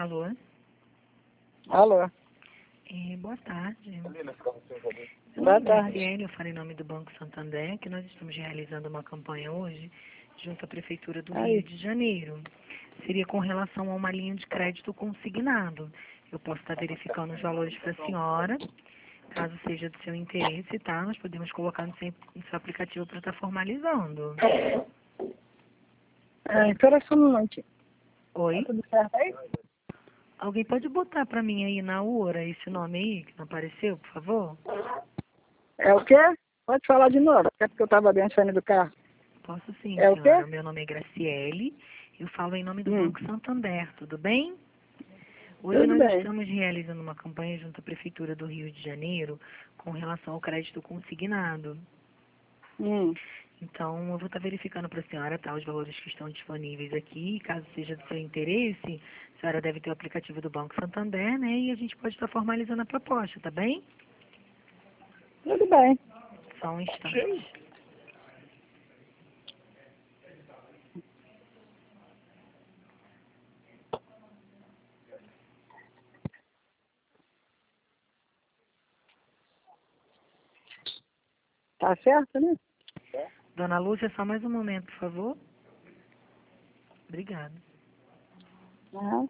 Alô? Alô? Boa tarde. Boa tarde. Graciele, eu falo em nome do Banco Santander, que nós estamos realizando uma campanha hoje junto à Prefeitura do Rio de Janeiro. Seria com relação a uma linha de crédito consignado. Eu posso estar verificando os valores para a senhora, caso seja do seu interesse, tá? Nós podemos colocar no seu aplicativo para estar formalizando. Espera só um minutinho. Oi? Tudo certo aí? Alguém pode botar para mim aí na URA esse nome aí, que não apareceu, por favor? É o quê? Pode falar de novo, é porque eu estava bem saindo do carro. Posso sim, É o senhora. quê? Meu nome é Graciele. Eu falo em nome do Banco Santander, tudo bem? Hoje Tudo nós bem. estamos realizando uma campanha junto à Prefeitura do Rio de Janeiro com relação ao crédito consignado. Então, eu vou estar verificando para a senhora, tá, os valores que estão disponíveis aqui. Caso seja do seu interesse, a senhora deve ter o aplicativo do Banco Santander, né? E a gente pode estar formalizando a proposta, tá bem? Tudo bem. Só um instante. Tá certo, né? Dona Lúcia, só mais um momento, por favor. Obrigada. Aham.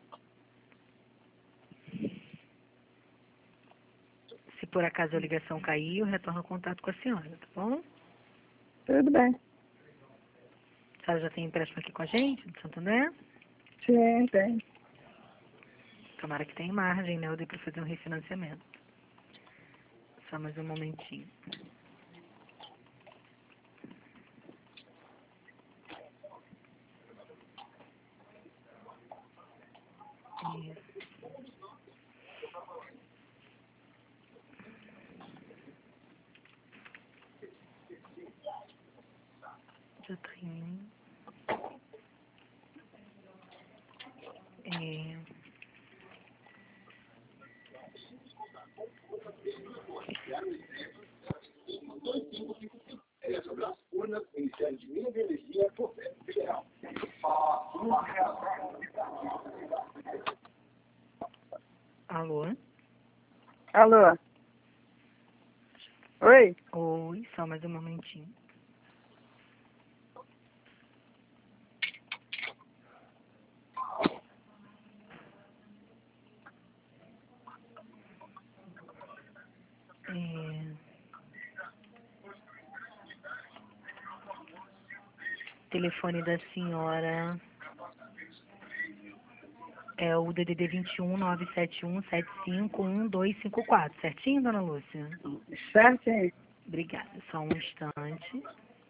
Se por acaso a ligação cair, eu retorno o contato com a senhora, tá bom? Tudo bem. A senhora já tem empréstimo aqui com a gente, do Santander? Sim, tem. Tomara que tenha margem, né? Eu dei para fazer um refinanciamento. Só mais um momentinho. Isso. Já tá indo. Alô? Alô? Oi? Oi, só mais um momentinho. Telefone da senhora é o DDD 21 971 751254, certinho, dona Lúcia? Certinho. Obrigada. Só um instante.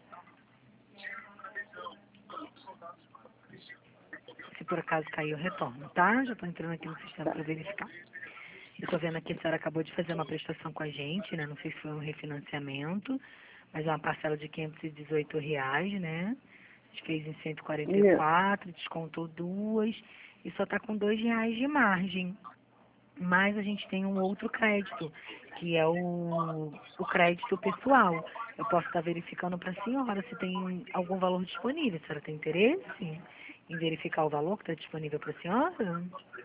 Se por acaso cair, eu retorno, tá? Já estou entrando aqui no sistema para verificar. Eu estou vendo aqui que a senhora acabou de fazer uma prestação com a gente, né? Não sei se foi um refinanciamento, mas é uma parcela de R$ 518, né? A gente fez em 144, descontou duas e só está com R$ 2 de margem. Mas a gente tem um outro crédito, que é o crédito pessoal. Eu posso estar verificando para a senhora se tem algum valor disponível. A senhora tem interesse em verificar o valor que está disponível para a senhora?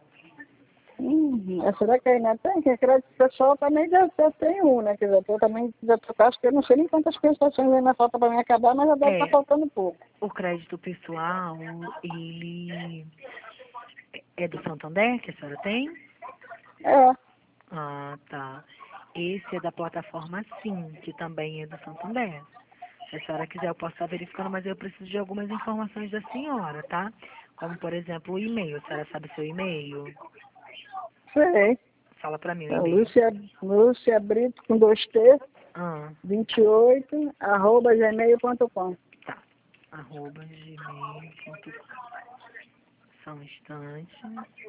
Será que ainda tem? Que crédito pessoal também já tem um, né? Quer dizer, eu também já tô, acho que eu não sei nem quantas prestações ainda falta para mim acabar, mas já deve estar faltando pouco. O crédito pessoal, ele é do Santander, que a senhora tem? É. Ah, tá. Esse é da plataforma Sim, que também é do Santander. Se a senhora quiser, eu posso estar verificando, mas eu preciso de algumas informações da senhora, tá? Como, por exemplo, o e-mail. A senhora sabe seu e-mail? Sei. Fala pra mim o É e-mail. Lúcia Brito com 2T, Ah, 28, @gmail.com. tá. @gmail.com. Só um instante.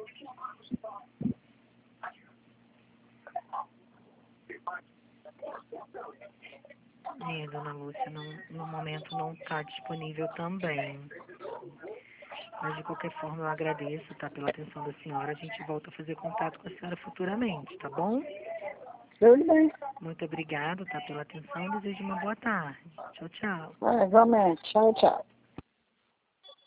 Dona Lúcia, no momento não está disponível também. Mas, de qualquer forma, eu agradeço, tá, pela atenção da senhora. A gente volta a fazer contato com a senhora futuramente, tá bom? Tudo bem. Muito obrigada, tá, pela atenção. Desejo uma boa tarde. Tchau, tchau. Igualmente. Tchau, tchau.